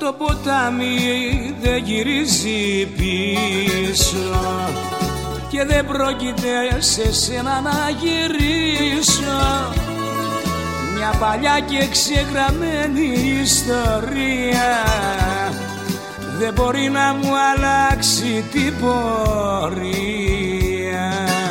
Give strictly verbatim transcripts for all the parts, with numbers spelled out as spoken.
Το ποτάμι δεν γυρίζει πίσω και δεν πρόκειται σε σένα να γυρίσω. Μια παλιά και ξεγραμμένη ιστορία δεν μπορεί να μου αλλάξει την πορεία.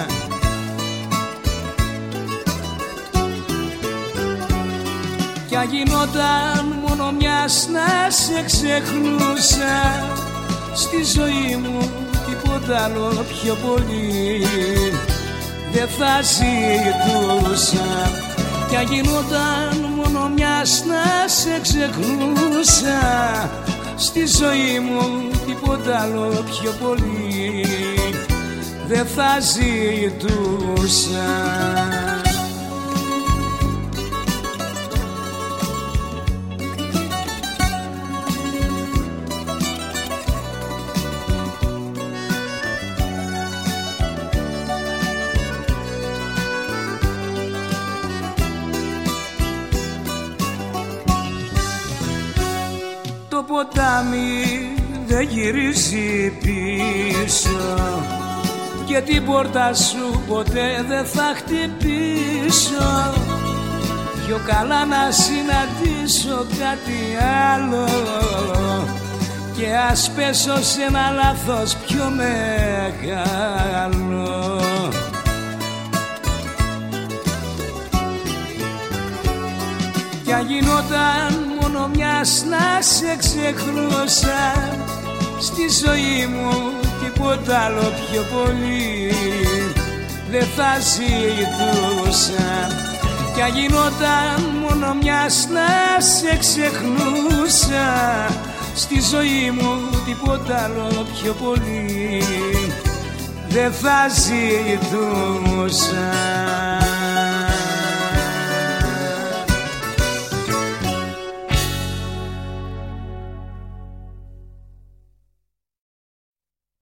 Κι αν γινόταν μόνο μιας να σε ξεχνούσα, στη ζωή μου τίποτα άλλο πιο πολύ δεν θα ζητούσα. Κι αν γινόταν μόνο μιας να σε ξεχνούσα, στη ζωή μου τίποτα άλλο πιο πολύ δεν θα ζητούσα. Το ποτάμι δεν γυρίζει πίσω και την πόρτα σου ποτέ δεν θα χτυπήσω. Πιο καλά να συναντήσω κάτι άλλο και ας πέσω σε ένα λάθος πιο μεγάλο. Κι αν γινόταν μόνο μιας να σε ξεχνούσα, στη ζωή μου τίποτα άλλο πιο πολύ δεν θα ζητούσα. Κι αν γινόταν μόνο μιας να σε ξεχνούσα, στη ζωή μου τίποτα άλλο πιο πολύ δεν θα ζητούσα.